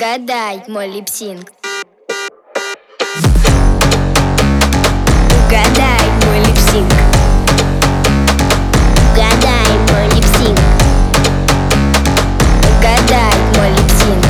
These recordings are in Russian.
Угадай мой липсинг. Угадай мой липсинг. Угадай мой липсинг. Угадай мой липсинг.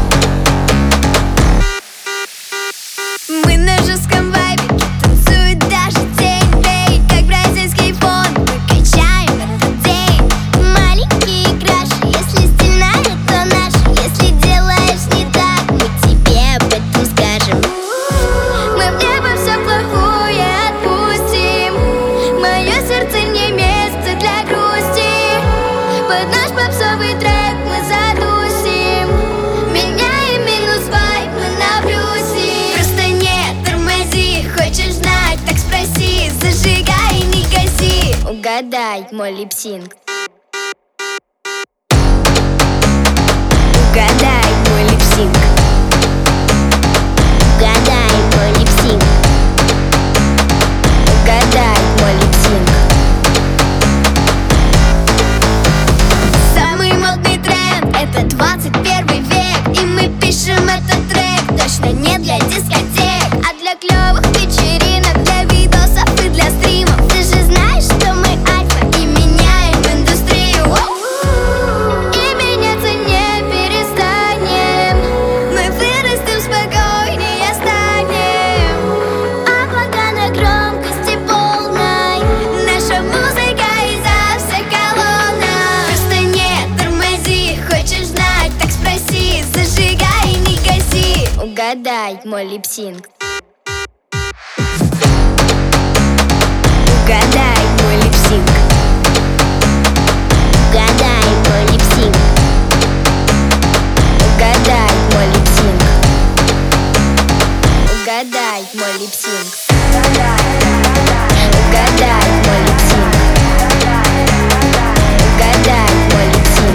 Мы на жестком вайбе, танцует даже тень. Эй, как бразильский фон, мы качаем этот день. Маленькие краши, если стильная, то наша. Если делаешь не так, мы тебе об этом скажем. Мы в небо все плохое отпустим. Мое сердце не место для грусти. Под наш попсовый трек мы задусим. Меняем минус вайб, мы на плюсе. Просто не тормози, хочешь знать, так спроси. Зажигай и не гаси. Угадай мой липсинг. Угадай мой липсинг. Угадай мой липсинг. Угадай мой липсинг. Самый модный тренд — это 21 век. И мы пишем этот трек точно не для дискотек, а для клёвых вечеринок, для видосов и для стримов. Ты же знаешь, что мы альфа и меняем индустрию. И меняться не перестанем. Мы вырастем, спокойнее станем. Облака на громкости полной. Наша музыка изо всех колонок. Просто не тормози, хочешь знать, так спроси. Зажигай и не гаси. Угадай мой липсинг. Угадай мой липсинг. Угадай мой липсинг. Угадай мой липсинг. Угадай мой липсинг. Угадай мой липсинг. Угадай мой липсинг.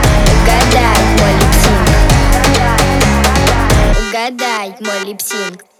Угадай мой липсинг. Угадай мой липсинг.